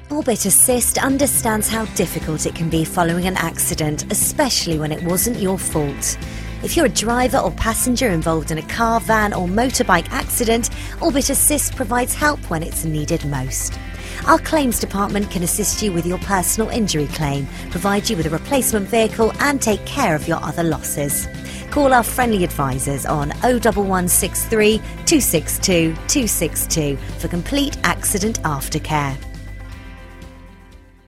Orbit Assist understands how difficult it can be following an accident, especially when it wasn't your fault. If you're a driver or passenger involved in a car, van or motorbike accident, Orbit Assist provides help when it's needed most. Our claims department can assist you with your personal injury claim, provide you with a replacement vehicle and take care of your other losses. Call our friendly advisors on 01163 262 262 for complete accident aftercare.